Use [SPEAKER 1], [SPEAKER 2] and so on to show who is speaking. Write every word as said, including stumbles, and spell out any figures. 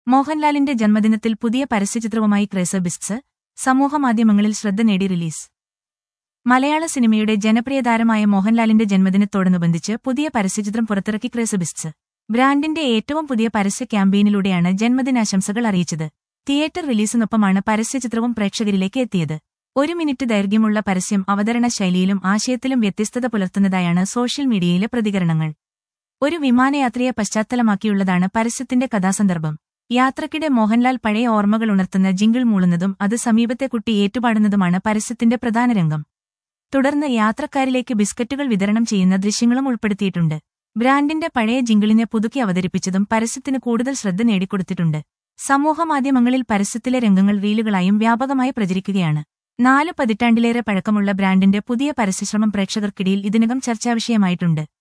[SPEAKER 1] മോഹൻലാലിന്റെ ജന്മദിനത്തിൽ പുതിയ പരസ്യചിത്രവുമായി ക്രേസർ ബിസ്റ്റ്സ്, സമൂഹമാധ്യമങ്ങളിൽ ശ്രദ്ധ നേടി റിലീസ്. മലയാള സിനിമയുടെ ജനപ്രിയ താരമായ മോഹൻലാലിന്റെ ജന്മദിനത്തോടനുബന്ധിച്ച് പുതിയ പരസ്യചിത്രം പുറത്തിറക്കി ക്രേസർ ബിസ്റ്റ്സ്. ബ്രാൻഡിന്റെ ഏറ്റവും പുതിയ പരസ്യ ക്യാമ്പയിനിലൂടെയാണ് ജന്മദിനാശംസകൾ അറിയിച്ചത്. തിയേറ്റർ റിലീസിനൊപ്പമാണ് പരസ്യചിത്രവും പ്രേക്ഷകരിലേക്ക് എത്തിയത്. ഒരു മിനിറ്റ് ദൈർഘ്യമുള്ള പരസ്യം അവതരണ ശൈലിയിലും ആശയത്തിലും വ്യത്യസ്തത പുലർത്തുന്നതായാണ് സോഷ്യൽ മീഡിയയിലെ പ്രതികരണങ്ങൾ. ഒരു വിമാനയാത്രയെ പശ്ചാത്തലമാക്കിയുള്ളതാണ് പരസ്യത്തിന്റെ കഥാസന്ദർഭം. യാത്രക്കിടെ മോഹൻലാൽ പഴയ ഓർമ്മകൾ ഉണർത്തുന്ന ജിംഗിൾ മൂളുന്നതും അത് സമീപത്തെ കുട്ടി ഏറ്റുപാടുന്നതുമാണ് പരസ്യത്തിന്റെ പ്രധാന രംഗം. തുടർന്ന് യാത്രക്കാരിലേക്ക് ബിസ്ക്കറ്റുകൾ വിതരണം ചെയ്യുന്ന ദൃശ്യങ്ങളും ഉൾപ്പെടുത്തിയിട്ടുണ്ട്. ബ്രാൻഡിന്റെ പഴയ ജിംഗിളിനെ പുതുക്കി അവതരിപ്പിച്ചതും പരസ്യത്തിന് കൂടുതൽ ശ്രദ്ധ നേടിക്കൊടുത്തിട്ടുണ്ട്. സമൂഹമാധ്യമങ്ങളിൽ പരസ്യത്തിലെ രംഗങ്ങൾ റീലുകളായും വ്യാപകമായി പ്രചരിക്കുകയാണ്. നാല് പതിറ്റാണ്ടിലേറെ പഴക്കമുള്ള ബ്രാൻഡിന്റെ പുതിയ പരസ്യശ്രമം പ്രേക്ഷകർക്കിടയിൽ ഇതിനകം ചർച്ചാവിഷയമായിട്ടുണ്ട്.